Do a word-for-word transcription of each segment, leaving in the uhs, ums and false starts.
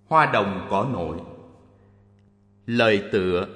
Hoa đồng cỏ nội. Lời tựa: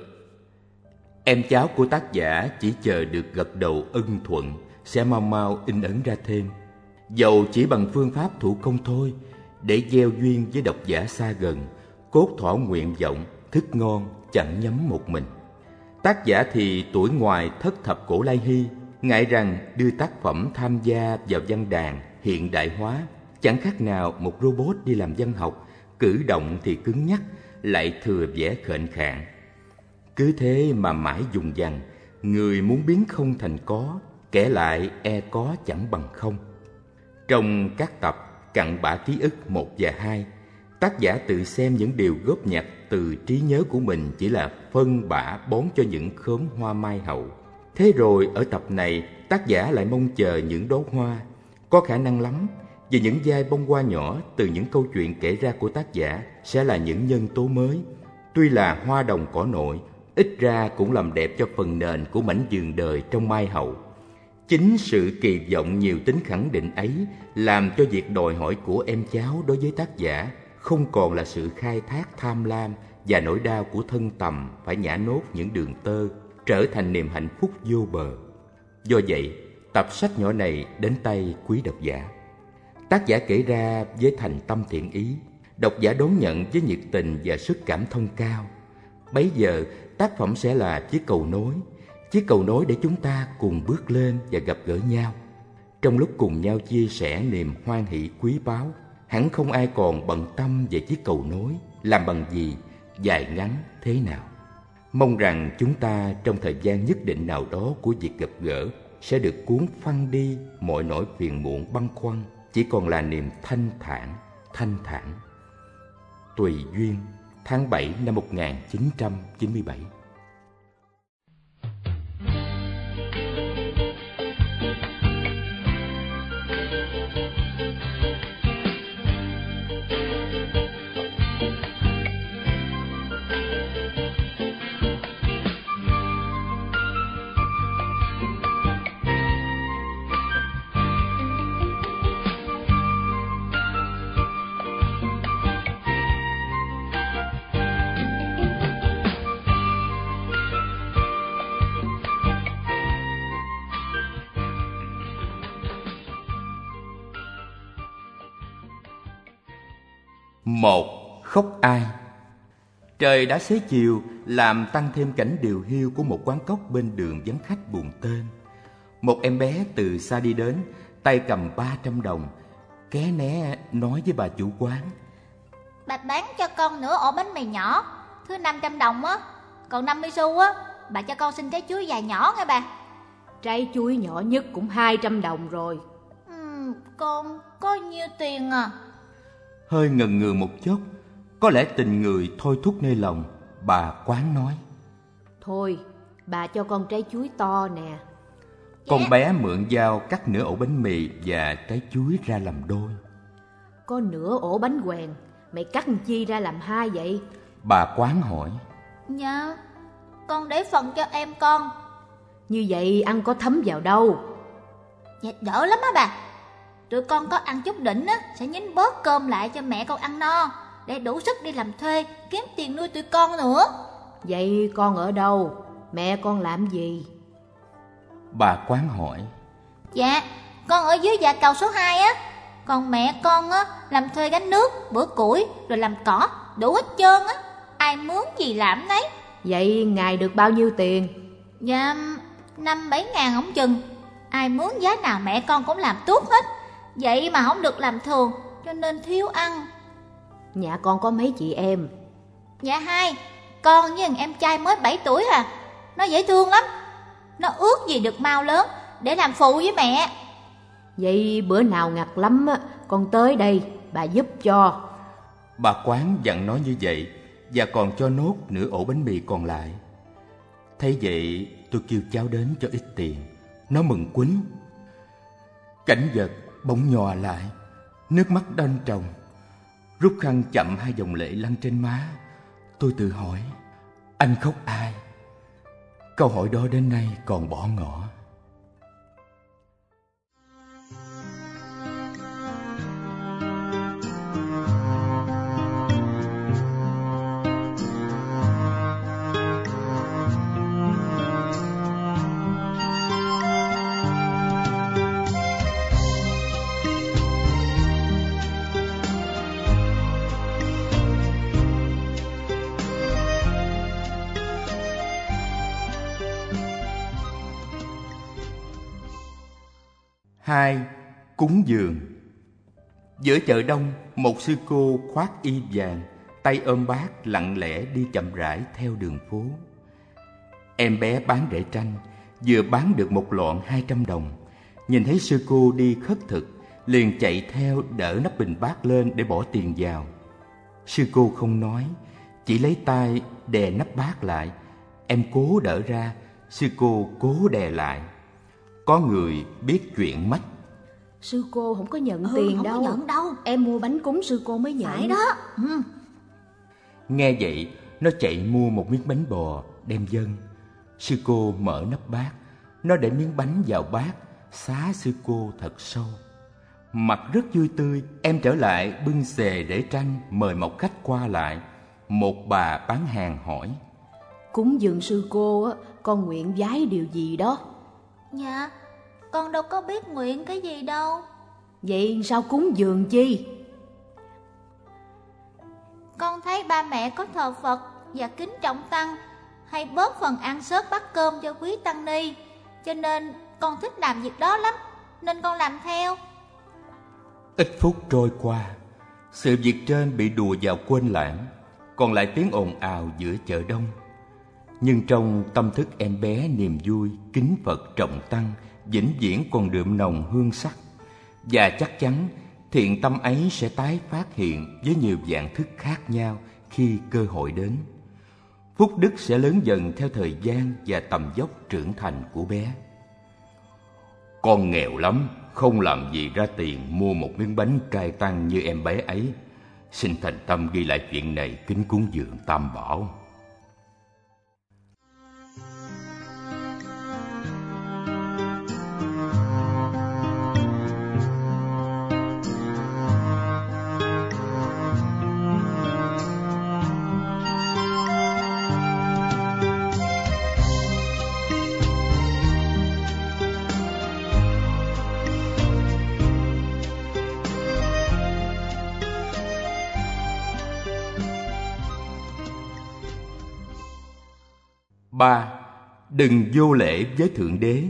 em cháu của tác giả chỉ chờ được gật đầu ưng thuận sẽ mau mau in ấn ra thêm, dầu chỉ bằng phương pháp thủ công thôi, để gieo duyên với độc giả xa gần, cốt thỏa nguyện vọng thức ngon chẳng nhắm một mình. Tác giả thì tuổi ngoài thất thập cổ lai hy, ngại rằng đưa tác phẩm tham gia vào văn đàn hiện đại hóa, chẳng khác nào một robot đi làm văn học, cử động thì cứng nhắc, lại thừa vẻ khệnh khạng. Cứ thế mà mãi dùng dằng, người muốn biến không thành có, kẻ lại e có chẳng bằng không. Trong các tập cặn bã ký ức một và hai, tác giả tự xem những điều góp nhặt từ trí nhớ của mình chỉ là phân bã bón cho những khóm hoa mai hậu. Thế rồi ở tập này, tác giả lại mong chờ những đóa hoa. Có khả năng lắm vì những vai bông hoa nhỏ từ những câu chuyện kể ra của tác giả sẽ là những nhân tố mới. Tuy là hoa đồng cỏ nội, ít ra cũng làm đẹp cho phần nền của mảnh vườn đời trong mai hậu. Chính sự kỳ vọng nhiều tính khẳng định ấy làm cho việc đòi hỏi của em cháu đối với tác giả không còn là sự khai thác tham lam và nỗi đau của thân tầm phải nhả nốt những đường tơ, trở thành niềm hạnh phúc vô bờ. Do vậy, tập sách nhỏ này đến tay quý độc giả. Tác giả kể ra với thành tâm thiện ý, độc giả đón nhận với nhiệt tình và sức cảm thông cao. Bấy giờ, tác phẩm sẽ là chiếc cầu nối, chiếc cầu nối để chúng ta cùng bước lên và gặp gỡ nhau. Trong lúc cùng nhau chia sẻ niềm hoan hỷ quý báu, hẳn không ai còn bận tâm về chiếc cầu nối làm bằng gì, dài ngắn thế nào. Mong rằng chúng ta trong thời gian nhất định nào đó của việc gặp gỡ sẽ được cuốn phăng đi mọi nỗi phiền muộn băn khoăn, chỉ còn là niềm thanh thản, thanh thản. Tùy duyên, tháng bảy năm một nghìn chín trăm chín mươi bảy. Một, khóc ai. Trời đã xế chiều, làm tăng thêm cảnh điều hiu của một quán cóc bên đường vắng khách buồn tênh. Một em bé từ xa đi đến, tay cầm ba trăm đồng, ké né nói với bà chủ quán: Bà bán cho con nửa ổ bánh mì nhỏ, thứ năm trăm đồng á, còn năm mươi xu á, bà cho con xin trái chuối dài nhỏ nghe bà. Trái chuối nhỏ nhất cũng hai trăm đồng rồi. Ừ, con có nhiêu tiền à? Hơi ngần ngừ một chút, có lẽ tình người thôi thúc nơi lòng, bà quán nói: Thôi, bà cho con trái chuối to nè. Con bé mượn dao cắt nửa ổ bánh mì và trái chuối ra làm đôi. Có nửa ổ bánh quèn, mày cắt chi ra làm hai vậy? Bà quán hỏi. Dạ, con để phần cho em con. Như vậy ăn có thấm vào đâu? Dạ đỡ lắm á bà. Tụi con có ăn chút đỉnh á, sẽ nhín bớt cơm lại cho mẹ con ăn no, để đủ sức đi làm thuê, kiếm tiền nuôi tụi con nữa. Vậy con ở đâu? Mẹ con làm gì? Bà quán hỏi. Dạ, con ở dưới dạ cầu số hai á. Còn mẹ con á, làm thuê gánh nước, bữa củi, rồi làm cỏ, đủ hết trơn á. Ai mướn gì làm nấy. Vậy ngày được bao nhiêu tiền? Dạ, năm bảy ngàn ổng chừng. Ai mướn giá nào mẹ con cũng làm tuốt hết. Vậy mà không được làm thường, cho nên thiếu ăn. Nhà con có mấy chị em? Dạ hai. Con với thằng em trai mới bảy tuổi à. Nó dễ thương lắm. Nó ước gì được mau lớn để làm phụ với mẹ. Vậy bữa nào ngặt lắm á, con tới đây, bà giúp cho. Bà quán dặn nói như vậy, và còn cho nốt nửa ổ bánh mì còn lại. Thấy vậy, tôi kêu cháu đến cho ít tiền. Nó mừng quýnh. Cảnh vật bỗng nhòa lại, nước mắt đanh tròng. Rút khăn chậm hai dòng lệ lăn trên má. Tôi tự hỏi, anh khóc ai? Câu hỏi đó đến nay còn bỏ ngỏ. hai. Cúng dường. Giữa chợ đông, một sư cô khoác y vàng, tay ôm bát lặng lẽ đi chậm rãi theo đường phố. Em bé bán rễ tranh vừa bán được một lọn hai trăm đồng, nhìn thấy sư cô đi khất thực, liền chạy theo đỡ nắp bình bát lên để bỏ tiền vào. Sư cô không nói, chỉ lấy tay đè nắp bát lại. Em cố đỡ ra, sư cô cố đè lại. Có người biết chuyện mách: Sư cô không có nhận ừ, tiền không đâu. Không có nhận đâu. Em mua bánh cúng sư cô mới nhận. Phải đó. Ừ. Nghe vậy, nó chạy mua một miếng bánh bò đem dâng. Sư cô mở nắp bát, nó để miếng bánh vào bát, xá sư cô thật sâu. Mặt rất vui tươi, em trở lại bưng xề rễ tranh mời một khách qua lại. Một bà bán hàng hỏi: Cúng dường sư cô á, con nguyện vái điều gì đó? Dạ, con đâu có biết nguyện cái gì đâu. Vậy sao cúng dường chi? Con thấy ba mẹ có thờ Phật và kính trọng tăng, hay bớt phần ăn xớt bát cơm cho quý tăng ni, cho nên con thích làm việc đó lắm, nên con làm theo. Ít phút trôi qua, sự việc trên bị đùa vào quên lãng, còn lại tiếng ồn ào giữa chợ đông. Nhưng trong tâm thức em bé, niềm vui kính Phật trọng tăng vĩnh viễn còn đượm nồng hương sắc, và chắc chắn thiện tâm ấy sẽ tái phát hiện với nhiều dạng thức khác nhau khi cơ hội đến. Phúc đức sẽ lớn dần theo thời gian và tầm dốc trưởng thành của bé. Con nghèo lắm, không làm gì ra tiền mua một miếng bánh trai tăng như em bé ấy. Xin thành tâm ghi lại chuyện này, kính cúng dường Tam Bảo. Ba. Đừng vô lễ với Thượng Đế.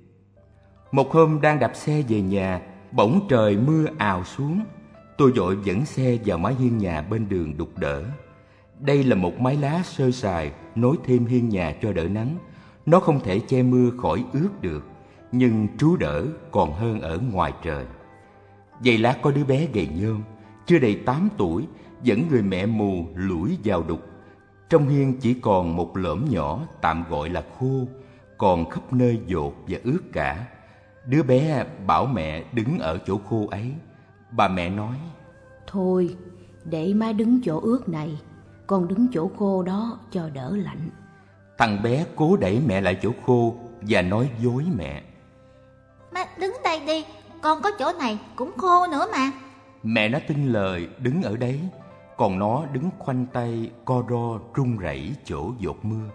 Một hôm đang đạp xe về nhà, bỗng trời mưa ào xuống. Tôi vội dẫn xe vào mái hiên nhà bên đường đục đỡ. Đây là một mái lá sơ sài nối thêm hiên nhà cho đỡ nắng. Nó không thể che mưa khỏi ướt được, nhưng trú đỡ còn hơn ở ngoài trời. Vậy lá có đứa bé gầy nhom, chưa đầy tám tuổi, dẫn người mẹ mù lủi vào đục. Trong hiên chỉ còn một lõm nhỏ tạm gọi là khô, còn khắp nơi dột và ướt cả. Đứa bé bảo mẹ đứng ở chỗ khô ấy. Bà mẹ nói: Thôi, để má đứng chỗ ướt này, con đứng chỗ khô đó cho đỡ lạnh. Thằng bé cố đẩy mẹ lại chỗ khô và nói dối mẹ: Má đứng đây đi, con có chỗ này cũng khô nữa mà. Mẹ nó tin lời đứng ở đấy, còn nó đứng khoanh tay co ro run rẩy chỗ dột mưa.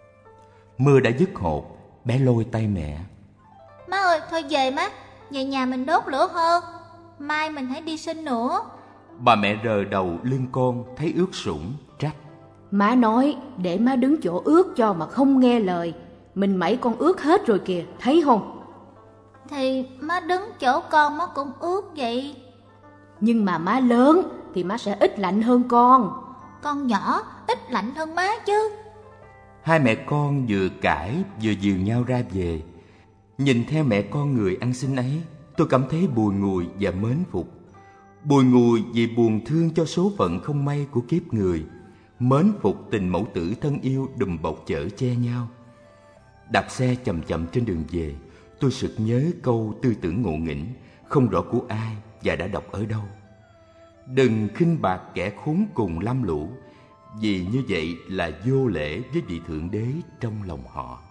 Mưa đã dứt hột, bé lôi tay mẹ: Má ơi, thôi về má, về nhà mình đốt lửa hơn, mai mình hãy đi sinh nữa. Bà mẹ rờ đầu lưng con thấy ướt sũng, trách: Má nói để má đứng chỗ ướt cho mà không nghe lời. Mình mẩy con ướt hết rồi kìa, thấy không? Thì má đứng chỗ con má cũng ướt vậy. Nhưng mà má lớn thì má sẽ ít lạnh hơn con. Con nhỏ ít lạnh hơn má chứ. Hai mẹ con vừa cãi vừa dìu nhau ra về. Nhìn theo mẹ con người ăn xin ấy, tôi cảm thấy bùi ngùi và mến phục. Bùi ngùi vì buồn thương cho số phận không may của kiếp người, mến phục tình mẫu tử thân yêu đùm bọc chở che nhau. Đạp xe chậm chậm trên đường về, tôi sực nhớ câu tư tưởng ngộ nghĩnh không rõ của ai và đã đọc ở đâu: đừng khinh bạc kẻ khốn cùng lam lũ, vì như vậy là vô lễ với vị Thượng Đế trong lòng họ.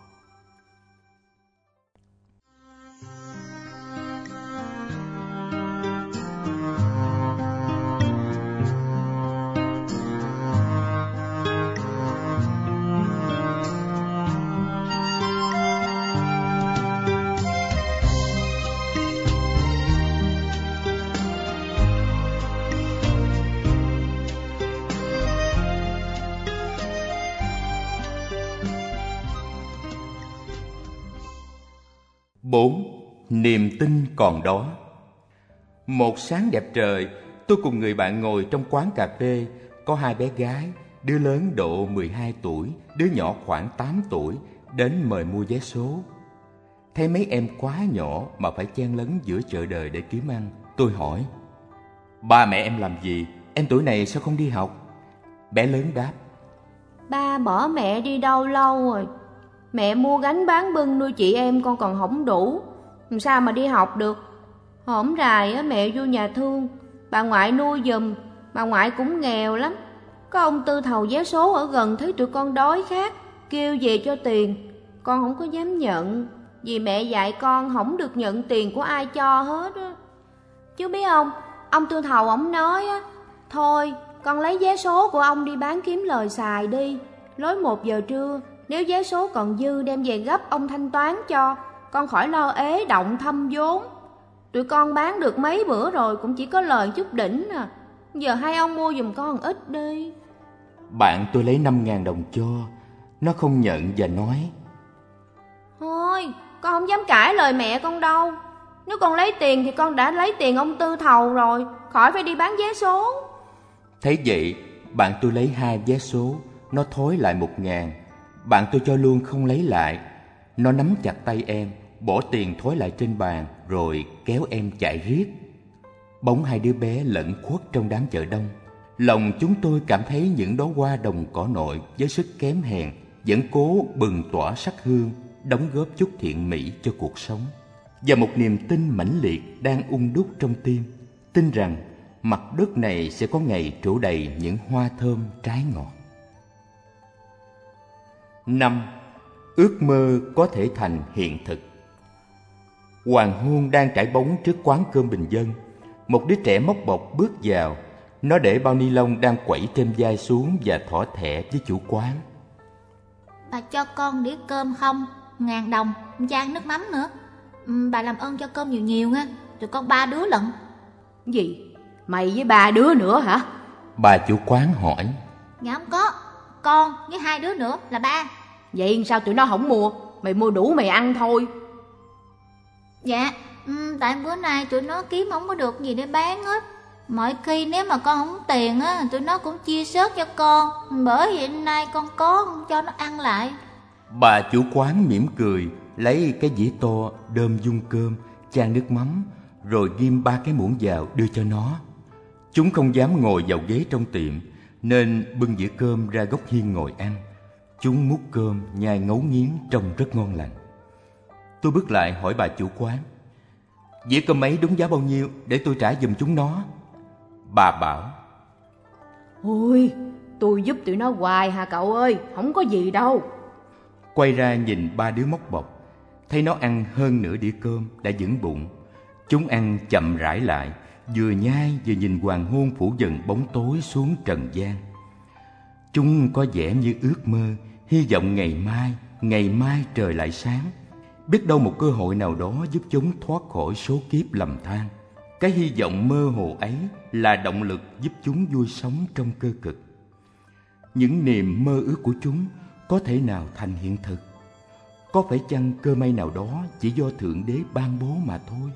Bốn. Niềm tin còn đó. Một sáng đẹp trời, tôi cùng người bạn ngồi trong quán cà phê. Có hai bé gái, đứa lớn độ mười hai tuổi, đứa nhỏ khoảng tám tuổi, đến mời mua vé số. Thấy mấy em quá nhỏ mà phải chen lấn giữa chợ đời để kiếm ăn, tôi hỏi: ba mẹ em làm gì? Em tuổi này sao không đi học? Bé lớn đáp: ba bỏ mẹ đi đâu lâu rồi. Mẹ mua gánh bán bưng nuôi chị em con còn không đủ, làm sao mà đi học được. Hổm rày á, mẹ vô nhà thương, bà ngoại nuôi giùm. Bà ngoại cũng nghèo lắm. Có ông Tư thầu vé số ở gần thấy tụi con đói khát, kêu về cho tiền. Con không có dám nhận, vì mẹ dạy con không được nhận tiền của ai cho hết á. Chú biết không, ông Tư thầu ổng nói á, thôi con lấy vé số của ông đi bán kiếm lời xài đi. Lối một giờ trưa, nếu vé số còn dư đem về gấp ông thanh toán cho, con khỏi lo ế động thâm vốn. Tụi con bán được mấy bữa rồi cũng chỉ có lời chút đỉnh à. Giờ hai ông mua giùm con ít đi. Bạn tôi lấy năm ngàn đồng cho. Nó không nhận và nói: thôi, con không dám cãi lời mẹ con đâu. Nếu con lấy tiền thì con đã lấy tiền ông Tư thầu rồi, khỏi phải đi bán vé số. Thấy vậy, bạn tôi lấy hai vé số. Nó thối lại một ngàn. Bạn tôi cho luôn không lấy lại. Nó nắm chặt tay em, bỏ tiền thối lại trên bàn, rồi kéo em chạy riết. Bóng hai đứa bé lẫn khuất trong đám chợ đông. Lòng chúng tôi cảm thấy những đóa hoa đồng cỏ nội với sức kém hèn vẫn cố bừng tỏa sắc hương, đóng góp chút thiện mỹ cho cuộc sống. Và một niềm tin mãnh liệt đang ung đúc trong tim, tin rằng mặt đất này sẽ có ngày trổ đầy những hoa thơm trái ngọt. Năm, ước mơ có thể thành hiện thực. Hoàng hôn đang trải bóng trước quán cơm bình dân. Một đứa trẻ móc bọc bước vào. Nó để bao ni lông đang quẩy trên vai xuống và thỏ thẻ với chủ quán: bà cho con đĩa cơm không? Ngàn đồng, chan nước mắm nữa. Ừ, bà làm ơn cho cơm nhiều nhiều nha. Tụi con ba đứa lận. Gì? Mày với ba đứa nữa hả? Bà chủ quán hỏi. Dạ không có, con với hai đứa nữa là ba. Vậy sao tụi nó không mua? Mày mua đủ mày ăn thôi. Dạ, ừ, tại bữa nay tụi nó kiếm không có được gì để bán hết. Mọi khi nếu mà con không tiền á, tụi nó cũng chia sớt cho con. Bởi vậy nay con có, con cho nó ăn lại. Bà chủ quán mỉm cười, lấy cái dĩa to đơm dung cơm, chan nước mắm, rồi ghim ba cái muỗng vào đưa cho nó. Chúng không dám ngồi vào ghế trong tiệm, nên bưng dĩa cơm ra góc hiên ngồi ăn. Chúng múc cơm, nhai ngấu nghiến trông rất ngon lành. Tôi bước lại hỏi bà chủ quán: dĩa cơm ấy đúng giá bao nhiêu để tôi trả giùm chúng nó? Bà bảo: ôi, tôi giúp tụi nó hoài hà cậu ơi, không có gì đâu. Quay ra nhìn ba đứa móc bọc, thấy nó ăn hơn nửa đĩa cơm đã vững bụng. Chúng ăn chậm rãi lại, vừa nhai vừa nhìn hoàng hôn phủ dần bóng tối xuống trần gian. Chúng có vẻ như ước mơ, hy vọng ngày mai, ngày mai trời lại sáng. Biết đâu một cơ hội nào đó giúp chúng thoát khỏi số kiếp lầm than. Cái hy vọng mơ hồ ấy là động lực giúp chúng vui sống trong cơ cực. Những niềm mơ ước của chúng có thể nào thành hiện thực? Có phải chăng cơ may nào đó chỉ do Thượng Đế ban bố mà thôi?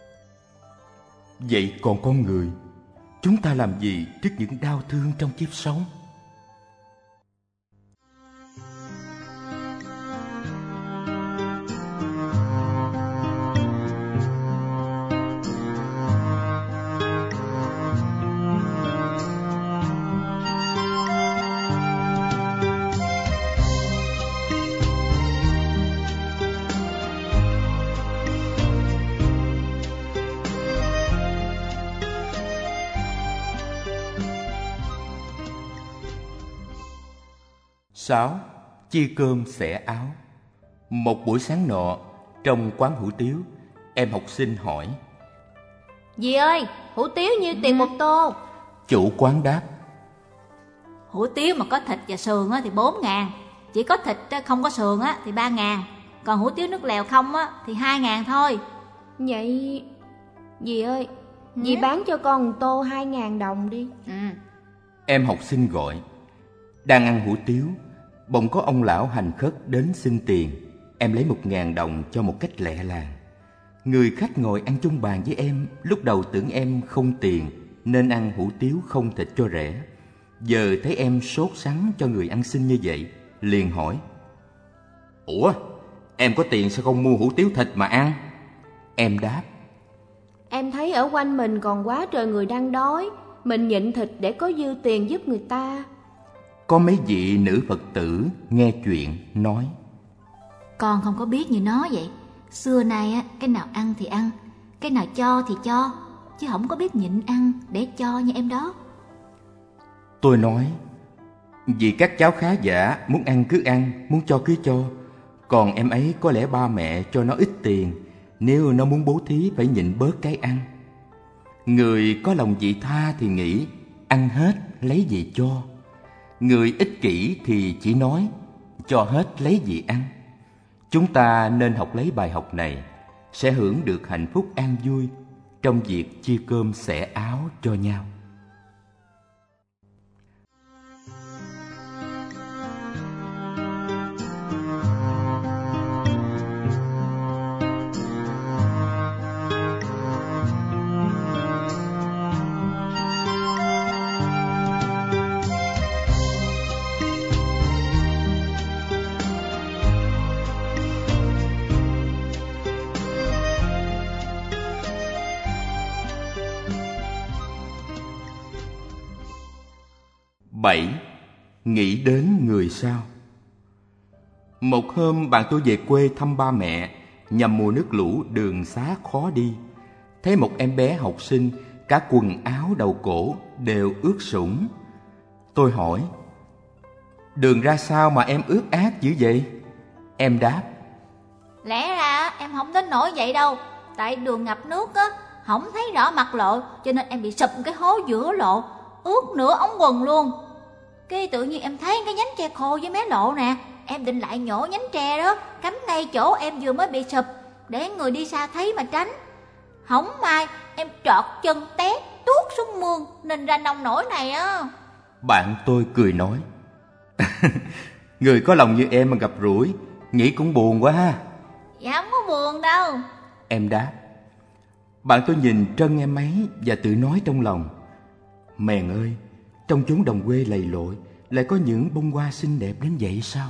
Vậy còn con người, chúng ta làm gì trước những đau thương trong kiếp sống? Sáu, chia cơm xẻ áo. Một buổi sáng nọ, trong quán hủ tiếu, em học sinh hỏi: dì ơi, hủ tiếu nhiêu tiền một tô? Chủ quán đáp: hủ tiếu mà có thịt và sườn thì bốn ngàn. Chỉ có thịt không có sườn thì ba ngàn. Còn hủ tiếu nước lèo không thì hai ngàn thôi. Vậy dì ơi, ừ? Dì bán cho con một tô hai ngàn đồng đi. Ừ. Em học sinh gọi. Đang ăn hủ tiếu, bỗng có ông lão hành khất đến xin tiền. Em lấy một ngàn đồng cho một cách lẹ làng. Người khách ngồi ăn chung bàn với em lúc đầu tưởng em không tiền nên ăn hủ tiếu không thịt cho rẻ. Giờ thấy em sốt sắng cho người ăn xin như vậy, liền hỏi: Ủa, em có tiền sao không mua hủ tiếu thịt mà ăn? Em đáp: Em thấy ở quanh mình còn quá trời người đang đói, mình nhịn thịt để có dư tiền giúp người ta. Có mấy vị nữ Phật tử nghe chuyện nói: Con không có biết như nó vậy. Xưa nay á, cái nào ăn thì ăn, cái nào cho thì cho, chứ không có biết nhịn ăn để cho như em đó. Tôi nói: Vì các cháu khá giả, muốn ăn cứ ăn, muốn cho cứ cho. Còn em ấy có lẽ ba mẹ cho nó ít tiền, nếu nó muốn bố thí phải nhịn bớt cái ăn. Người có lòng vị tha thì nghĩ ăn hết lấy gì cho. Người ích kỷ thì chỉ nói cho hết lấy gì ăn. Chúng ta nên học lấy bài học này, sẽ hưởng được hạnh phúc an vui trong việc chia cơm xẻ áo cho nhau. Bảy. Nghĩ đến người sau. Một hôm bạn tôi về quê thăm ba mẹ, nhằm mùa nước lũ đường xá khó đi. Thấy một em bé học sinh, cả quần áo đầu cổ đều ướt sũng. Tôi hỏi: Đường ra sao mà em ướt át dữ vậy? Em đáp: Lẽ ra em không đến nỗi vậy đâu, tại đường ngập nước á, không thấy rõ mặt lộ, cho nên em bị sụp cái hố giữa lộ, ướt nửa ống quần luôn. Cái tự nhiên em thấy cái nhánh tre khô với mé lộ nè, em định lại nhổ nhánh tre đó, cắm ngay chỗ em vừa mới bị sụp, để người đi xa thấy mà tránh. Hổng may em trọt chân té tuốt xuống mương nên ra nông nổi này á. Bạn tôi cười nói: Người có lòng như em mà gặp rủi, nghĩ cũng buồn quá ha. Dạ không có buồn đâu. Em đáp. Bạn tôi nhìn trân em ấy và tự nói trong lòng: Mèn ơi, trong chốn đồng quê lầy lội lại có những bông hoa xinh đẹp đến vậy sao?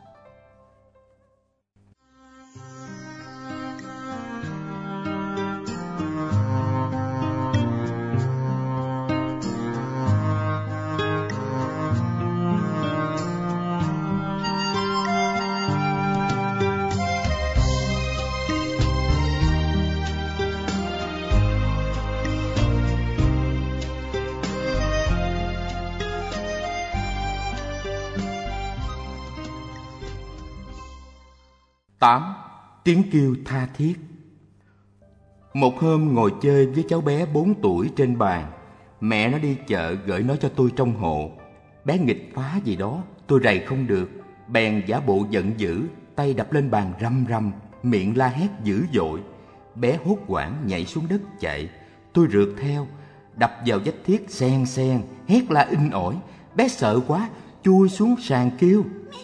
Tám. Tiếng kêu tha thiết. Một hôm ngồi chơi với cháu bé bốn tuổi trên bàn, mẹ nó đi chợ gửi nó cho tôi trong hộ. Bé nghịch phá gì đó, tôi rầy không được, bèn giả bộ giận dữ, tay đập lên bàn rầm rầm, miệng la hét dữ dội. Bé hốt hoảng nhảy xuống đất chạy, tôi rượt theo, đập vào vách thiết xen xen, hét la inh ỏi. Bé sợ quá, chui xuống sàn kêu: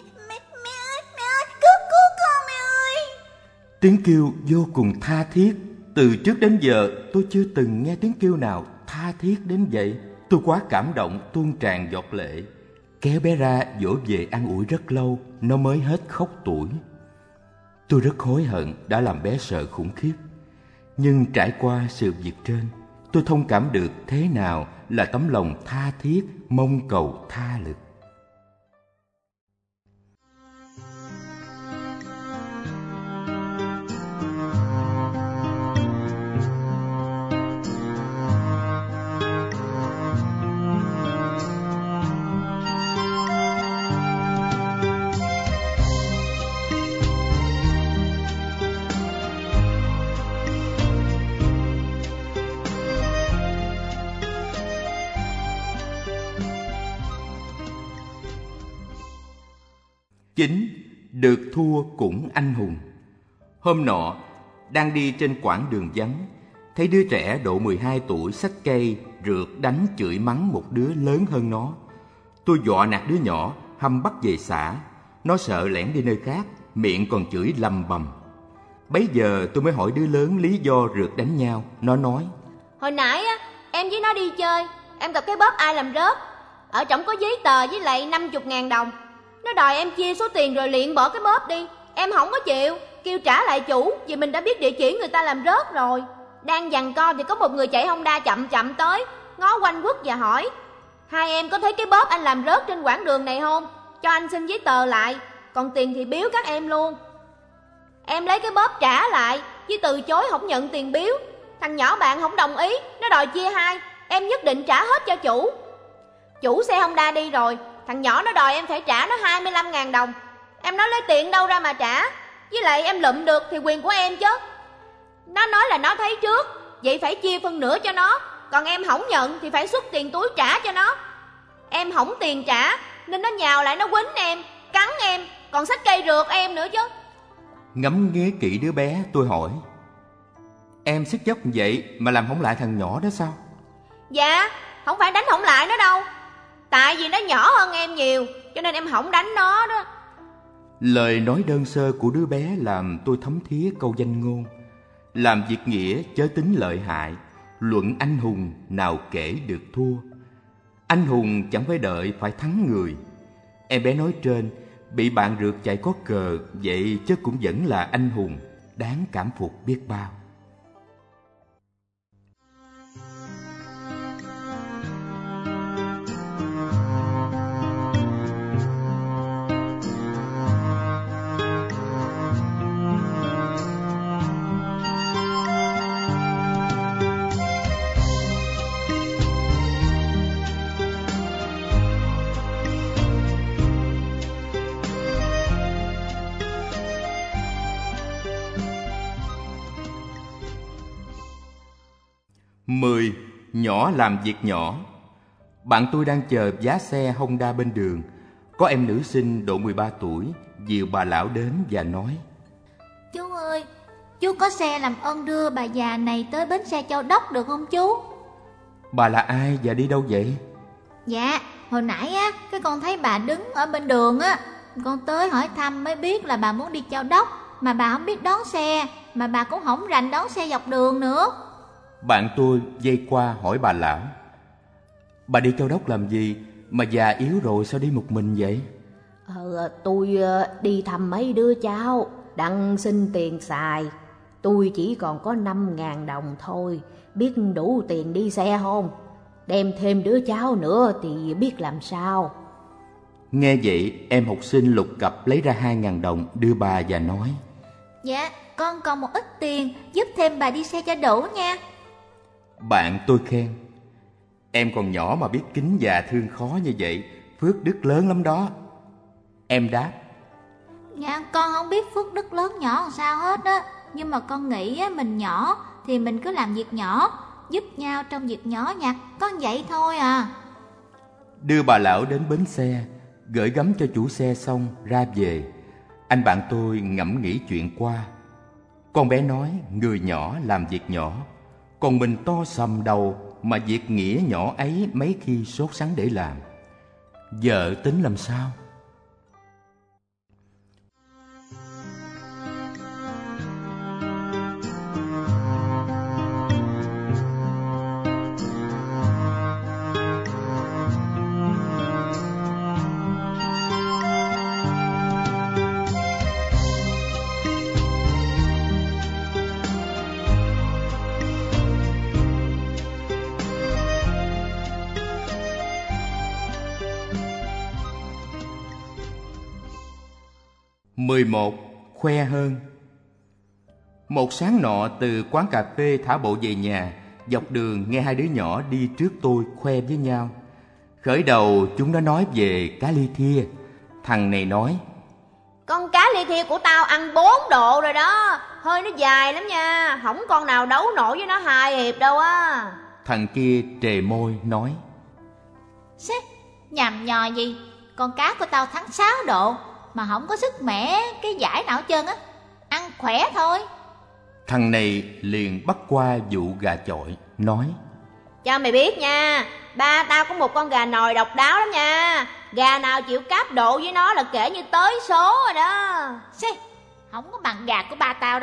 Tiếng kêu vô cùng tha thiết. Từ trước đến giờ tôi chưa từng nghe tiếng kêu nào tha thiết đến vậy. Tôi quá cảm động, tuôn tràn giọt lệ. Kéo bé ra dỗ về an ủi rất lâu, nó mới hết khóc tủi. Tôi rất hối hận đã làm bé sợ khủng khiếp. Nhưng trải qua sự việc trên, tôi thông cảm được thế nào là tấm lòng tha thiết mong cầu tha lực. Chính, được thua cũng anh hùng. Hôm nọ, đang đi trên quãng đường vắng, thấy đứa trẻ độ mười hai tuổi xách cây, rượt đánh chửi mắng một đứa lớn hơn nó. Tôi dọa nạt đứa nhỏ, hăm bắt về xã. Nó sợ lẻn đi nơi khác, miệng còn chửi lầm bầm. Bấy giờ tôi mới hỏi đứa lớn lý do rượt đánh nhau. Nó nói: Hồi nãy á, em với nó đi chơi, em gặp cái bóp ai làm rớt. Ở trong có giấy tờ với lại năm mươi ngàn đồng. Nó đòi em chia số tiền rồi liền bỏ cái bóp đi. Em không có chịu, kêu trả lại chủ, vì mình đã biết địa chỉ người ta làm rớt rồi. Đang giằng co thì có một người chạy Honda chậm chậm tới, ngó quanh quất và hỏi: Hai em có thấy cái bóp anh làm rớt trên quãng đường này không? Cho anh xin giấy tờ lại, còn tiền thì biếu các em luôn. Em lấy cái bóp trả lại, chứ từ chối không nhận tiền biếu. Thằng nhỏ bạn không đồng ý, nó đòi chia hai. Em nhất định trả hết cho chủ. Chủ xe Honda đi rồi, thằng nhỏ nó đòi em phải trả nó hai mươi lăm ngàn đồng. Em nói lấy tiền đâu ra mà trả. Với lại em lụm được thì quyền của em chứ. Nó nói là nó thấy trước, vậy phải chia phân nửa cho nó. Còn em không nhận thì phải xuất tiền túi trả cho nó. Em không tiền trả nên nó nhào lại nó quýnh em, cắn em, còn xách cây rượt em nữa chứ. Ngắm nghía kỹ đứa bé, tôi hỏi: Em sức dốc vậy mà làm không lại thằng nhỏ đó sao? Dạ, không phải đánh không lại nó đâu. Tại vì nó nhỏ hơn em nhiều, cho nên em không đánh nó đó. Lời nói đơn sơ của đứa bé làm tôi thấm thía câu danh ngôn: làm việc nghĩa chớ tính lợi hại, luận anh hùng nào kể được thua. Anh hùng chẳng phải đợi phải thắng người. Em bé nói trên bị bạn rượt chạy có cờ, vậy chứ cũng vẫn là anh hùng, đáng cảm phục biết bao. Mười. Nhỏ làm việc nhỏ. Bạn tôi đang chờ giá xe Honda bên đường. Có em nữ sinh độ mười ba tuổi dìu bà lão đến và nói: Chú ơi, chú có xe làm ơn đưa bà già này tới bến xe Châu Đốc được không chú? Bà là ai và đi đâu vậy? Dạ, hồi nãy á, cái con thấy bà đứng ở bên đường á. Con tới hỏi thăm mới biết là bà muốn đi Châu Đốc, mà bà không biết đón xe, mà bà cũng không rành đón xe dọc đường nữa. Bạn tôi dây qua hỏi bà lão: Bà đi Châu Đốc làm gì mà già yếu rồi sao đi một mình vậy? Ờ, tôi đi thăm mấy đứa cháu, đặng xin tiền xài. Tôi chỉ còn có năm ngàn đồng thôi, biết đủ tiền đi xe không? Đem thêm đứa cháu nữa thì biết làm sao. Nghe vậy, em học sinh lục cặp lấy ra hai ngàn đồng đưa bà và nói: Dạ, con còn một ít tiền, giúp thêm bà đi xe cho đủ nha. Bạn tôi khen: Em còn nhỏ mà biết kính già thương khó như vậy, phước đức lớn lắm đó. Em đáp: Dạ, con không biết phước đức lớn nhỏ làm sao hết á. Nhưng mà con nghĩ á, mình nhỏ thì mình cứ làm việc nhỏ, giúp nhau trong việc nhỏ nhặt, có vậy thôi à. Đưa bà lão đến bến xe, gửi gắm cho chủ xe xong ra về. Anh bạn tôi ngẫm nghĩ chuyện qua. Con bé nói người nhỏ làm việc nhỏ, còn mình to sầm đầu mà việc nghĩa nhỏ ấy mấy khi sốt sắng để làm. Vợ tính làm sao? mười một. Khoe hơn. Một sáng nọ từ quán cà phê thả bộ về nhà, dọc đường nghe hai đứa nhỏ đi trước tôi khoe với nhau. Khởi đầu chúng nó nói về cá ly thia. Thằng này nói: Con cá ly thia của tao ăn bốn độ rồi đó, hơi nó dài lắm nha, không con nào đấu nổi với nó hai hiệp đâu á. Thằng kia trề môi nói: Xế, nhằm nhò gì, con cá của tao thắng sáu độ mà không có sức mẻ cái giải nào hết trơn á, ăn khỏe thôi. Thằng này liền bắt qua vụ gà chọi, nói: Cho mày biết nha, ba tao có một con gà nòi độc đáo lắm nha. Gà nào chịu cáp độ với nó là kể như tới số rồi đó. Xế, không có bằng gà của ba tao đâu.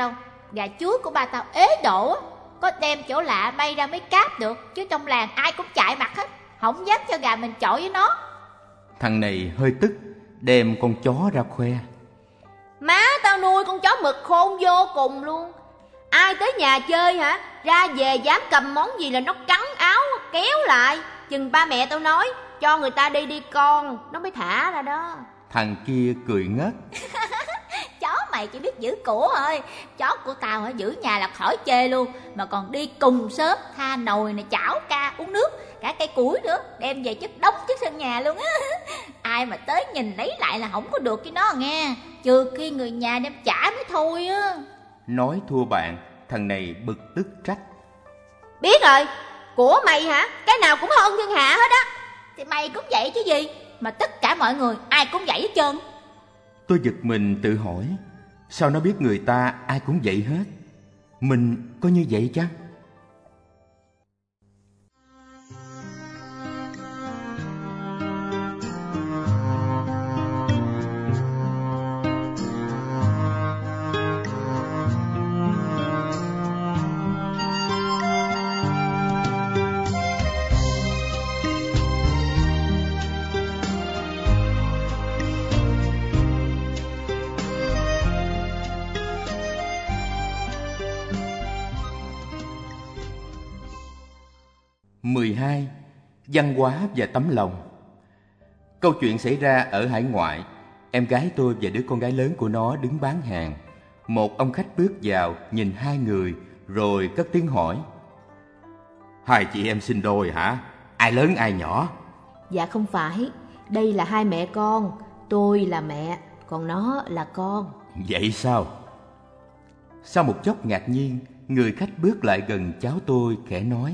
gà chuối của ba tao ế độ á, có đem chỗ lạ bay ra mới cáp được, chứ trong làng ai cũng chạy mặt hết, không dám cho gà mình chọi với nó. Thằng này hơi tức, đem con chó ra khoe. Má tao nuôi con chó mực khôn vô cùng luôn. Ai tới nhà chơi hả, ra về dám cầm món gì là nó cắn áo kéo lại. Chừng ba mẹ tao nói cho người ta đi đi con, nó mới thả ra đó. Thằng kia cười ngất. Chó mày chỉ biết giữ của thôi, chó của tao hả, giữ nhà là khỏi chê luôn, mà còn đi cùng xóm tha nồi này, chảo ca, uống nước, cả cây củi nữa, đem về chất đống trước sân nhà luôn á. Ai mà tới nhìn lấy lại là không có được với nó nghe, trừ khi người nhà đem trả mới thôi á. Nói thua bạn, thằng này bực tức trách. Biết rồi, của mày hả, cái nào cũng hơn thiên hạ hết á. Thì mày cũng vậy chứ gì, mà tất cả mọi người ai cũng vậy hết trơn. Tôi giật mình tự hỏi, sao nó biết người ta ai cũng vậy hết? Mình có như vậy chăng? mười hai. Văn hóa và tấm lòng. Câu chuyện xảy ra ở hải ngoại. Em gái tôi và đứa con gái lớn của nó đứng bán hàng. Một ông khách bước vào, nhìn hai người, rồi cất tiếng hỏi: Hai chị em sinh đôi hả? Ai lớn ai nhỏ? Dạ không phải, đây là hai mẹ con. Tôi là mẹ, còn nó là con. Vậy sao? Sau một chốc ngạc nhiên, người khách bước lại gần cháu tôi khẽ nói: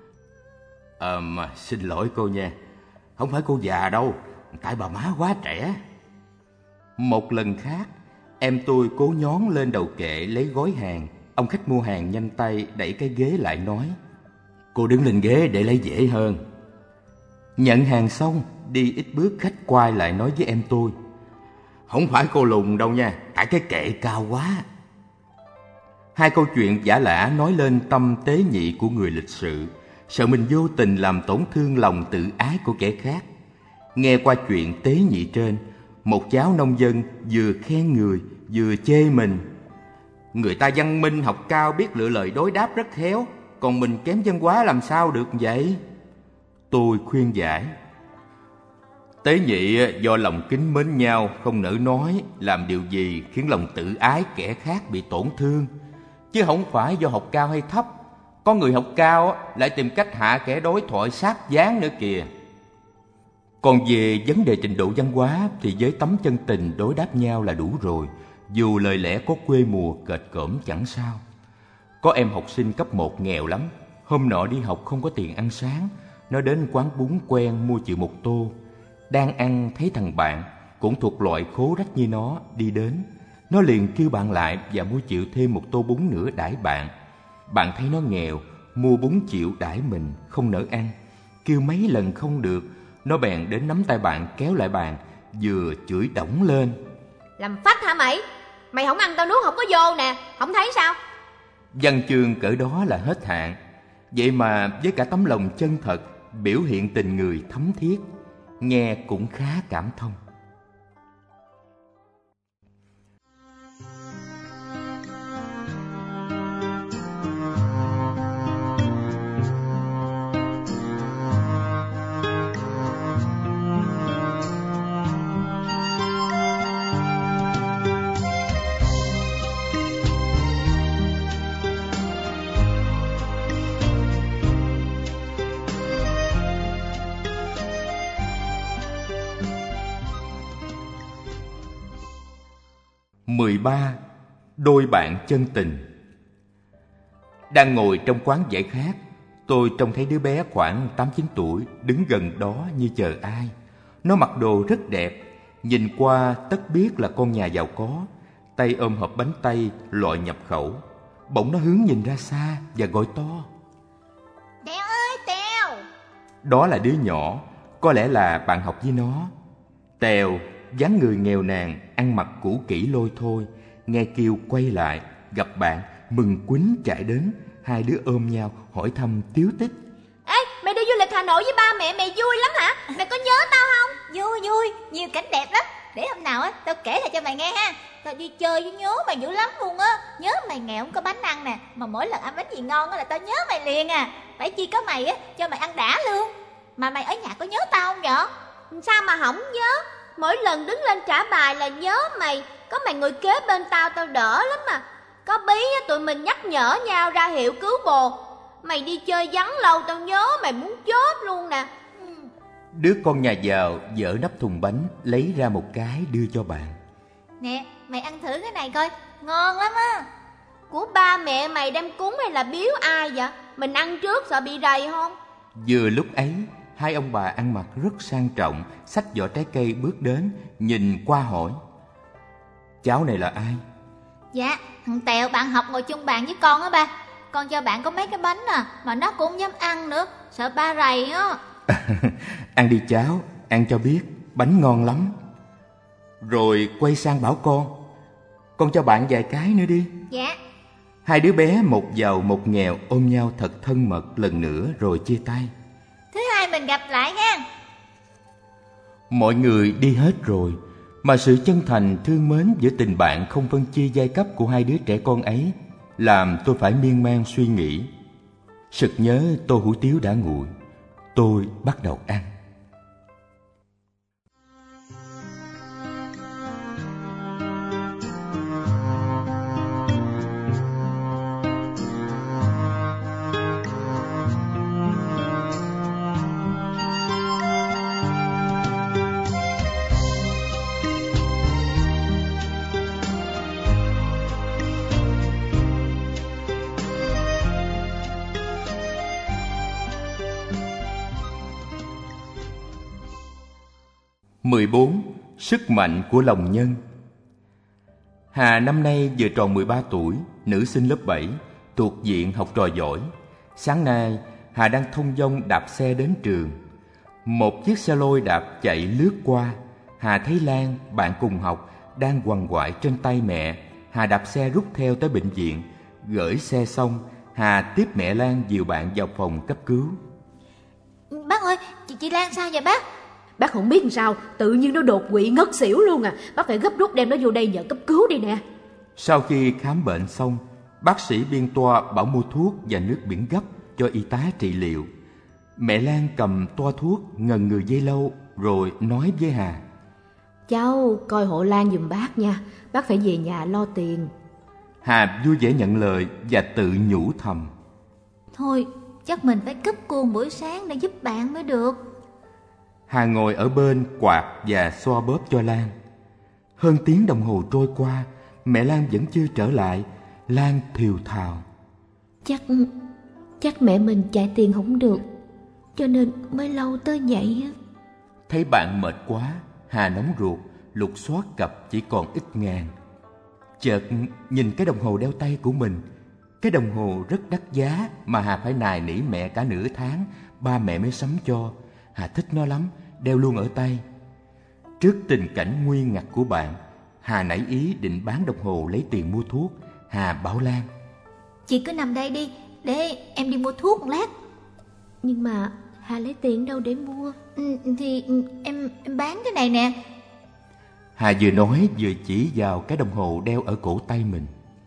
Ờ mà xin lỗi cô nha, không phải cô già đâu, tại bà má quá trẻ. Một lần khác, em tôi cố nhón lên đầu kệ lấy gói hàng. Ông khách mua hàng nhanh tay đẩy cái ghế lại nói: Cô đứng lên ghế để lấy dễ hơn. Nhận hàng xong, đi ít bước khách quay lại nói với em tôi: Không phải cô lùn đâu nha, tại cái kệ cao quá. Hai câu chuyện giả lả nói lên tâm tế nhị của người lịch sự, sợ mình vô tình làm tổn thương lòng tự ái của kẻ khác. Nghe qua chuyện tế nhị trên, một cháu nông dân vừa khen người vừa chê mình. Người ta văn minh học cao biết lựa lời đối đáp rất khéo, còn mình kém văn hóa làm sao được vậy? Tôi khuyên giải: Tế nhị do lòng kính mến nhau không nỡ nói làm điều gì khiến lòng tự ái kẻ khác bị tổn thương, chứ không phải do học cao hay thấp. Có người học cao lại tìm cách hạ kẻ đối thoại sát dáng nữa kìa. Còn về vấn đề trình độ văn hóa thì với tấm chân tình đối đáp nhau là đủ rồi, dù lời lẽ có quê mùa kệch cỡm chẳng sao. Có em học sinh cấp một nghèo lắm, hôm nọ đi học không có tiền ăn sáng, nó đến quán bún quen mua chịu một tô. Đang ăn thấy thằng bạn cũng thuộc loại khố rách như nó đi đến, nó liền kêu bạn lại và mua chịu thêm một tô bún nữa đãi bạn. Bạn thấy nó nghèo, mua bún chịu đãi mình không nỡ ăn, kêu mấy lần không được, nó bèn đến nắm tay bạn kéo lại bàn, vừa chửi đổng lên: Làm phách hả mày? Mày không ăn tao nuốt không có vô nè, không thấy sao? Văn chương cỡ đó là hết hạn. Vậy mà với cả tấm lòng chân thật, biểu hiện tình người thấm thiết, nghe cũng khá cảm thông. mười ba. Đôi bạn chân tình. Đang ngồi trong quán giải khát, tôi trông thấy đứa bé khoảng tám chín tuổi đứng gần đó như chờ ai. Nó mặc đồ rất đẹp, nhìn qua tất biết là con nhà giàu có, tay ôm hộp bánh tây loại nhập khẩu. Bỗng nó hướng nhìn ra xa và gọi to: Tèo ơi Tèo! Đó là đứa nhỏ, có lẽ là bạn học với nó. Tèo, dáng người nghèo nàn, ăn mặc cũ kỹ lôi thôi, nghe kêu quay lại, gặp bạn mừng quýnh chạy đến. Hai đứa ôm nhau hỏi thăm tíu tích. Ê, mày đi du lịch Hà Nội với ba mẹ mày vui lắm hả? Mày có nhớ tao không? Vui vui, nhiều cảnh đẹp lắm. Để hôm nào á tao kể lại cho mày nghe ha. Tao đi chơi với nhớ mày dữ lắm luôn á. Nhớ mày nghèo không có bánh ăn nè, mà mỗi lần ăn bánh gì ngon á là tao nhớ mày liền à. Phải chi có mày á cho mày ăn đã luôn. Mà mày ở nhà có nhớ tao không vậy? Sao mà không nhớ? Mỗi lần đứng lên trả bài là nhớ mày. Có mày ngồi kế bên tao tao đỡ lắm mà. Có bí á, tụi mình nhắc nhở nhau ra hiệu cứu bồ. Mày đi chơi vắng lâu tao nhớ mày muốn chết luôn nè. Đứa con nhà giàu dỡ nắp thùng bánh, lấy ra một cái đưa cho bạn. Nè, mày ăn thử cái này coi, ngon lắm á. Của ba mẹ mày đem cúng hay là biếu ai vậy? Mình ăn trước sợ bị rầy không? Vừa lúc ấy, hai ông bà ăn mặc rất sang trọng, xách giỏ trái cây bước đến, nhìn qua hỏi: cháu này là ai? Dạ, thằng Tèo bạn học ngồi chung bàn với con á ba. Con cho bạn có mấy cái bánh à, mà nó cũng không dám ăn nữa, sợ ba rầy á. Ăn đi cháu, ăn cho biết, bánh ngon lắm. Rồi quay sang bảo con: con cho bạn vài cái nữa đi. Dạ. Hai đứa bé một giàu một nghèo ôm nhau thật thân mật lần nữa rồi chia tay. Thứ hai mình gặp lại ha. Mọi người đi hết rồi, mà sự chân thành thương mến giữa tình bạn không phân chia giai cấp của hai đứa trẻ con ấy làm tôi phải miên man suy nghĩ. Sực nhớ tô hủ tiếu đã nguội, tôi bắt đầu ăn. mười bốn. Sức mạnh của lòng nhân. Hà năm nay vừa tròn mười ba tuổi, nữ sinh lớp bảy, thuộc diện học trò giỏi. Sáng nay, Hà đang thông dong đạp xe đến trường. Một chiếc xe lôi đạp chạy lướt qua. Hà thấy Lan, bạn cùng học, đang quằn quại trên tay mẹ. Hà đạp xe rút theo tới bệnh viện. Gửi xe xong, Hà tiếp mẹ Lan dìu bạn vào phòng cấp cứu. Bác ơi, chị, chị Lan sao vậy bác? Bác không biết làm sao, tự nhiên nó đột quỵ ngất xỉu luôn à. Bác phải gấp rút đem nó vô đây nhờ cấp cứu đi nè. Sau khi khám bệnh xong, bác sĩ biên toa bảo mua thuốc và nước biển gấp cho y tá trị liệu. Mẹ Lan cầm toa thuốc ngần ngừ giây lâu rồi nói với Hà: cháu coi hộ Lan giùm bác nha, bác phải về nhà lo tiền. Hà vui vẻ nhận lời và tự nhủ thầm: thôi chắc mình phải cúp cuồng buổi sáng để giúp bạn mới được. Hà ngồi ở bên quạt và xoa bóp cho Lan. Hơn tiếng đồng hồ trôi qua, mẹ Lan vẫn chưa trở lại. Lan thều thào: Chắc chắc mẹ mình chạy tiền không được, cho nên mới lâu tới vậy á. Thấy bạn mệt quá, Hà nóng ruột, lục soát cặp chỉ còn ít ngàn. Chợt nhìn cái đồng hồ đeo tay của mình. Cái đồng hồ rất đắt giá mà Hà phải nài nỉ mẹ cả nửa tháng, ba mẹ mới sắm cho. Hà thích nó lắm, đeo luôn ở tay. Trước tình cảnh nguy ngặt của bạn, Hà nảy ý định bán đồng hồ lấy tiền mua thuốc. Hà bảo Lan: chị cứ nằm đây đi, để em đi mua thuốc một lát. Nhưng mà Hà lấy tiền đâu để mua? Ừ, thì em em bán cái này nè. Hà vừa nói vừa chỉ vào cái đồng hồ đeo ở cổ tay mình.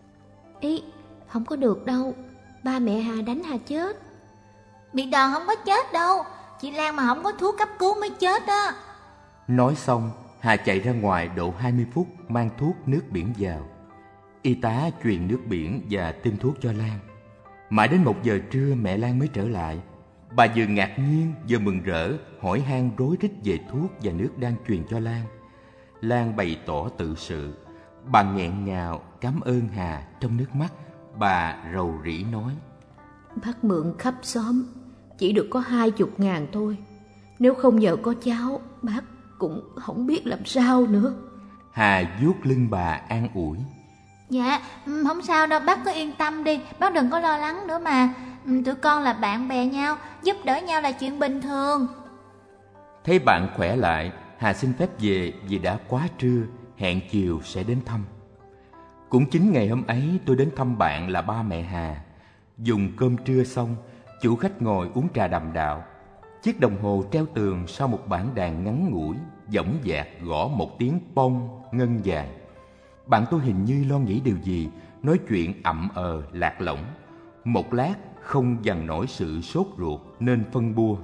Ý, không có được đâu, ba mẹ Hà đánh Hà chết. Bị đòn không có chết đâu, chị Lan mà không có thuốc cấp cứu mới chết á. Nói xong, Hà chạy ra ngoài độ hai mươi phút mang thuốc nước biển vào. Y tá truyền nước biển và tiêm thuốc cho Lan. Mãi đến một giờ trưa mẹ Lan mới trở lại. Bà vừa ngạc nhiên vừa mừng rỡ, hỏi han rối rít về thuốc và nước đang truyền cho Lan. Lan bày tỏ tự sự. Bà nghẹn ngào cảm ơn Hà trong nước mắt. Bà rầu rĩ nói: bác mượn khắp xóm chỉ được có hai chục ngàn thôi. Nếu không nhờ có cháu, bác cũng không biết làm sao nữa. Hà vuốt lưng bà an ủi: Dạ, không sao đâu, bác cứ yên tâm đi, bác đừng có lo lắng nữa mà. Tụi con là bạn bè nhau, giúp đỡ nhau là chuyện bình thường. Thấy bạn khỏe lại, Hà xin phép về vì đã quá trưa, hẹn chiều sẽ đến thăm. Cũng chính ngày hôm ấy tôi đến thăm bạn là ba mẹ Hà. Dùng cơm trưa xong, chủ khách ngồi uống trà đàm đạo. Chiếc đồng hồ treo tường sau một bảng đàn ngắn ngủi, dõng dạc gõ một tiếng pong ngân dài. Bạn tôi hình như lo nghĩ điều gì, nói chuyện ậm ờ lạc lõng. Một lát không dằn nổi sự sốt ruột nên phân bua.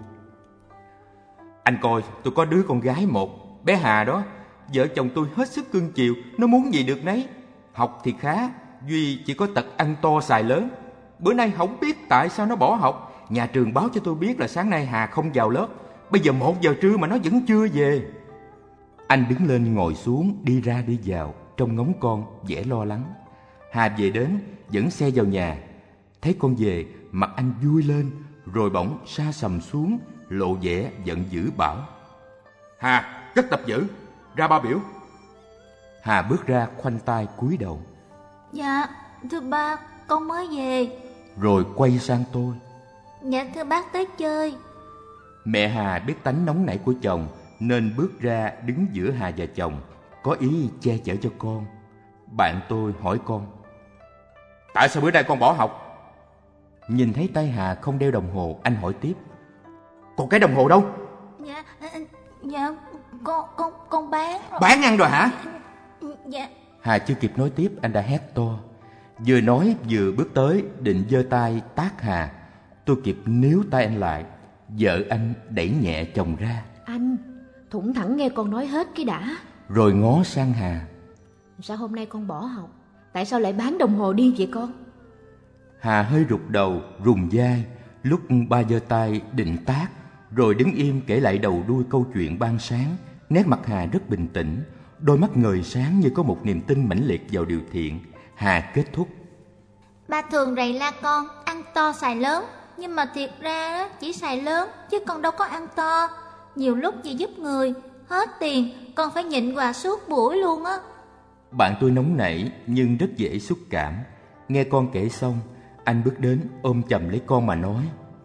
Anh coi, tôi có đứa con gái một, bé Hà đó. Vợ chồng tôi hết sức cưng chiều, nó muốn gì được nấy. Học thì khá, duy chỉ có tật ăn to xài lớn. Bữa nay không biết tại sao nó bỏ học. Nhà trường báo cho tôi biết là sáng nay Hà không vào lớp. Bây giờ một giờ trưa mà nó vẫn chưa về. Anh đứng lên ngồi xuống, đi ra đi vào, trông ngóng con, vẻ lo lắng. Hà về đến, dẫn xe vào nhà. Thấy con về, mặt anh vui lên, rồi bỗng sa sầm xuống, lộ vẻ giận dữ bảo: Hà, cất tập vở, ra ba biểu. Hà bước ra khoanh tay cúi đầu. Dạ, thưa ba, con mới về. Rồi quay sang tôi. Dạ thưa bác tới chơi. Mẹ Hà biết tánh nóng nảy của chồng nên bước ra đứng giữa Hà và chồng, có ý che chở cho con. Bạn tôi hỏi con: Tại sao bữa nay con bỏ học? Nhìn thấy tay Hà không đeo đồng hồ, anh hỏi tiếp: Còn cái đồng hồ đâu? Dạ, dạ con con con bán rồi. Bán ăn rồi hả? Dạ. Hà chưa kịp nói tiếp, anh đã hét to. Vừa nói vừa bước tới định giơ tay tát Hà. Tôi kịp níu tay anh lại. Vợ anh đẩy nhẹ chồng ra. Anh, thủng thẳng nghe con nói hết cái đã. Rồi ngó sang Hà. Sao hôm nay con bỏ học? Tại sao lại bán đồng hồ đi vậy con? Hà hơi rụt đầu, rùng vai. Lúc ba giơ tay định tát, rồi đứng im kể lại đầu đuôi câu chuyện ban sáng. Nét mặt Hà rất bình tĩnh, đôi mắt ngời sáng như có một niềm tin mãnh liệt vào điều thiện. Hà kết thúc: Ba thường rầy la con ăn to xài lớn, nhưng mà thiệt ra đó chỉ xài lớn chứ con đâu có ăn to. Nhiều lúc vì giúp người hết tiền, con phải nhịn quà suốt buổi luôn á. Bạn tôi nóng nảy nhưng rất dễ xúc cảm. Nghe con kể xong, anh bước đến ôm chầm lấy con mà nói: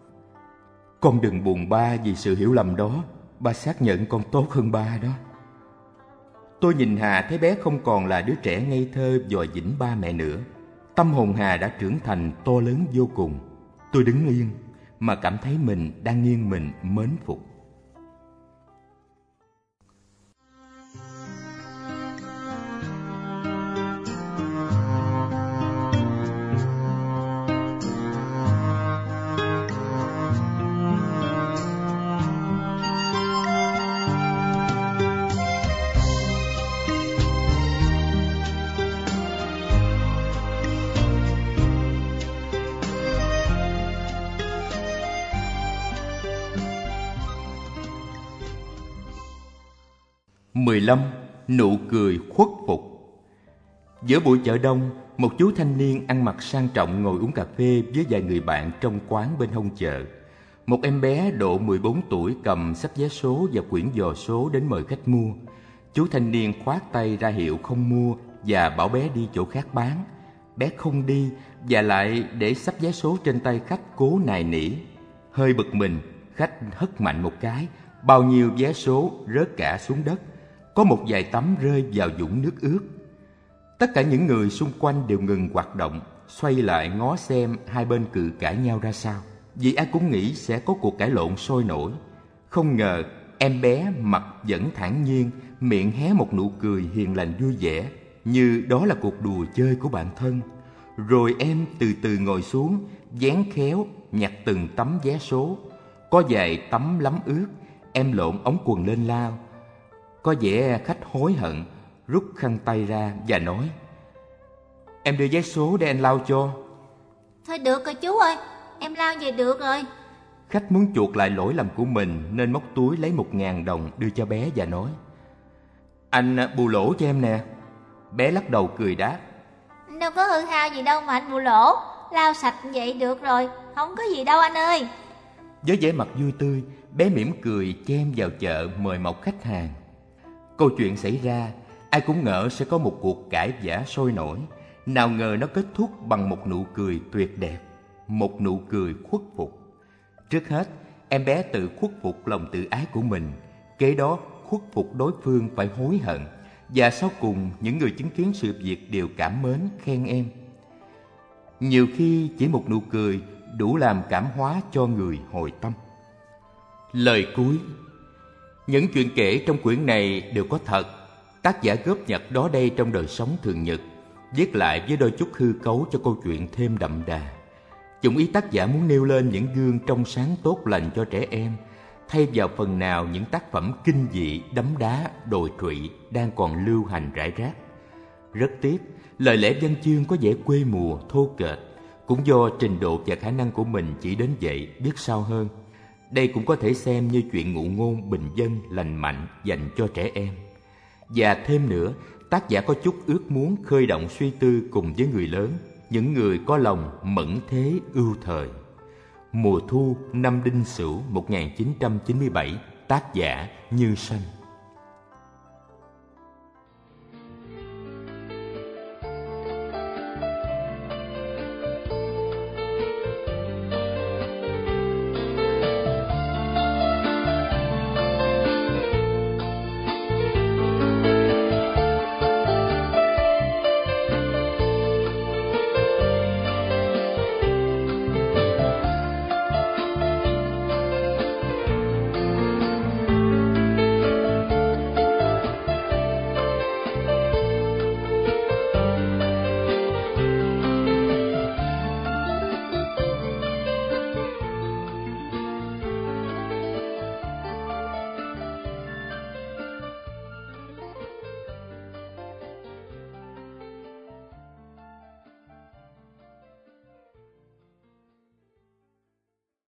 Con đừng buồn ba vì sự hiểu lầm đó. Ba xác nhận con tốt hơn ba đó. Tôi nhìn Hà thấy bé không còn là đứa trẻ ngây thơ dò dẫm ba mẹ nữa. Tâm hồn Hà đã trưởng thành to lớn vô cùng. Tôi đứng yên mà cảm thấy mình đang nghiêng mình mến phục. mười lăm. Nụ cười khuất phục. Giữa buổi chợ đông, một chú thanh niên ăn mặc sang trọng ngồi uống cà phê với vài người bạn trong quán bên hông chợ. Một em bé độ mười bốn tuổi cầm sắp vé số và quyển dò số đến mời khách mua. Chú thanh niên khoát tay ra hiệu không mua và bảo bé đi chỗ khác bán. Bé không đi và lại để sắp vé số trên tay khách cố nài nỉ. Hơi bực mình, khách hất mạnh một cái, bao nhiêu vé số rớt cả xuống đất. Có một vài tấm rơi vào vũng nước ướt. Tất cả những người xung quanh đều ngừng hoạt động, xoay lại ngó xem hai bên cự cãi nhau ra sao, vì ai cũng nghĩ sẽ có cuộc cãi lộn sôi nổi. Không ngờ em bé mặt vẫn thản nhiên, miệng hé một nụ cười hiền lành vui vẻ, như đó là cuộc đùa chơi của bạn thân. Rồi em từ từ ngồi xuống, vén khéo nhặt từng tấm vé số. Có vài tấm lấm ướt, em lộn ống quần lên lao. Có vẻ khách hối hận, rút khăn tay ra và nói: Em đưa vé số để anh lau cho. Thôi được rồi chú ơi, em lau về được rồi. Khách muốn chuộc lại lỗi lầm của mình nên móc túi lấy một ngàn đồng đưa cho bé và nói: Anh bù lỗ cho em nè. Bé lắc đầu cười đáp: Đâu có hư hao gì đâu mà anh bù lỗ. Lau sạch vậy được rồi, không có gì đâu anh ơi. Với vẻ mặt vui tươi, bé mỉm cười chen vào chợ mời mọc khách hàng. Câu chuyện xảy ra, ai cũng ngỡ sẽ có một cuộc cãi vã sôi nổi. Nào ngờ nó kết thúc bằng một nụ cười tuyệt đẹp, một nụ cười khuất phục. Trước hết, em bé tự khuất phục lòng tự ái của mình, kế đó khuất phục đối phương phải hối hận, Và sau cùng, những người chứng kiến sự việc đều cảm mến, khen em. Nhiều khi chỉ một nụ cười đủ làm cảm hóa cho người hồi tâm. Lời cuối. Những chuyện kể trong quyển này đều có thật. Tác giả góp nhặt đó đây trong đời sống thường nhật, viết lại với đôi chút hư cấu cho câu chuyện thêm đậm đà. Dụng ý tác giả muốn nêu lên những gương trong sáng tốt lành cho trẻ em, thay vào phần nào những tác phẩm kinh dị, đấm đá, đồi trụy đang còn lưu hành rải rác. Rất tiếc, lời lẽ văn chương có vẻ quê mùa, thô kệch, cũng do trình độ và khả năng của mình chỉ đến vậy, biết sao hơn. Đây cũng có thể xem như chuyện ngụ ngôn bình dân, lành mạnh dành cho trẻ em. Và thêm nữa, tác giả có chút ước muốn khơi động suy tư cùng với người lớn, những người có lòng mẫn thế ưu thời. Mùa thu năm Đinh Sửu một nghìn chín trăm chín mươi bảy, tác giả Như Sanh.